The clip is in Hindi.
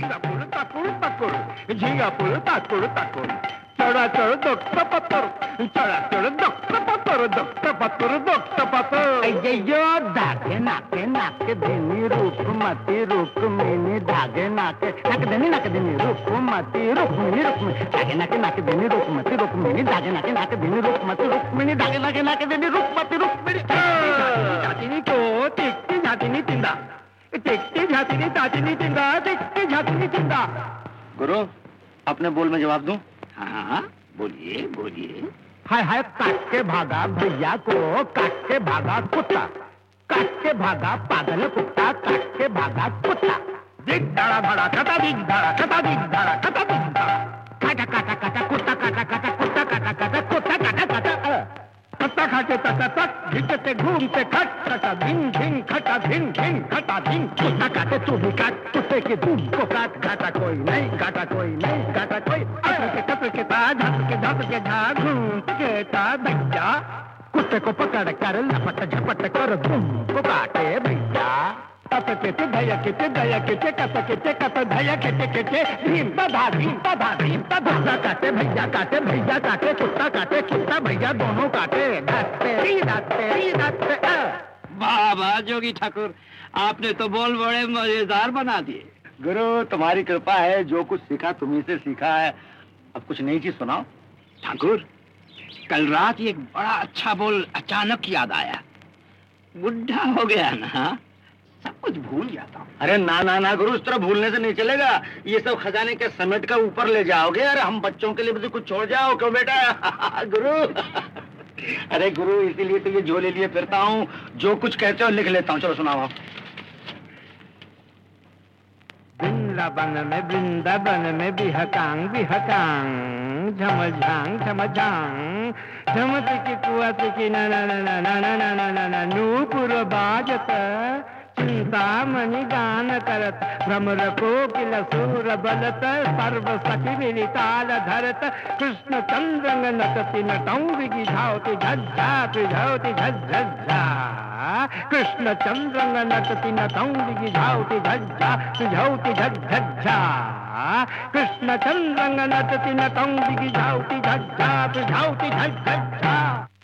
ঝিঙ্গাপুর তাকুর তাকুর ঝিঙ্গাপুর তাকুর তাকুর চড়াচড় দক্ষ পাথর চড়াচড় দক্ষ পাথর দক্ষ পাথর দক্ষ পাথর अय्यो धागे नाके नाके देनी रूपमती रुक्मिणी धागे नाके नाके देनी रूपमती रुक्मिणी धागे नाके देनी रूपमती रुक्मिणी धागे नाके देनी रूपमती रुक्मिणी धागे नाके देनी रूपमती रुक्मिणी झातिनी को टिकती झातिनी चिंदा टिकती झातिनी तातिनी चिंदा टिकती झातिनी चिंदा। गुरु अपने बोल में जवाब दूं? हाँ बोलिए बोलिए। हाय हाय काट के भागा भैया को काट के भागा कुत्ता काट के भागा पागल कुत्ता काट के भागा कुत्ता दिग धाड़ा धाड़ा कटा दिग धाड़ा कटा दिग धाड़ा कटा दिग धाड़ा काटा काटा काटा कुत्ता काटा काटा कुत्ता काटा काटा कुत्ता काटा काटा कट्टा खाते तटा तक घिचते घूमते खट खटा धिन धिन खटा धिन धिन खटा धिन कुत्ता काटे तू भी काट कुत्ते के दूध को काट घाटा कोई नहीं घाटा कोई नहीं घाटा कोई कपल के ता झप के झा घूम के ता भैया कुत्ते को पकड़ कर लपट झपट कर धूम को काटे भैया तप के धया के कत धया के भीम तधा कुत्ता काटे भैया कुत्ता काटे कुत्ता भैया दोनों काटे धत्ते वाह वाह जोगी ठाकुर, आपने तो बोल बड़े मजेदार बना दिए। गुरु तुम्हारी कृपा है, जो कुछ सीखा तुम्ही से सीखा है। अब कुछ नई चीज सुनाओ। ठाकुर कल रात एक बड़ा अच्छा बोल अचानक याद आया। बुढ़ा हो गया ना, सब कुछ भूल जाता हूँ। अरे ना ना ना गुरु, इस तरह भूलने से नहीं चलेगा। ये सब खजाने के समेट कर ऊपर ले जाओगे। अरे हम बच्चों के लिए भी कुछ छोड़ जाओ क्यों बेटा? गुरु अरे गुरु इसीलिए तो ये झोले लिए फिरता हूँ, जो कुछ कहते हो लिख लेता हूँ। चलो सुनाओ आप। वृंदावन में बिहकांग बिहकांग झमझांग झमझांग झमत की कुआत की ना ना ना ना ना ना ना ना ना ना नूपुर बाजत चिंतामणि गान करत भ्रमर कोकिल सूर बलत सर्व सखी विताल धरत कृष्ण चंद्रंग नटति नटौंगी झावती झज्झा पिझौती झज्झा कृष्ण चंद्रंग नटति नटौंगी झावती झज्झा पिझौती झज्झा कृष्ण चंद्रंग नटति नटौंगी झावती झज्झा पिझौती झज्झा।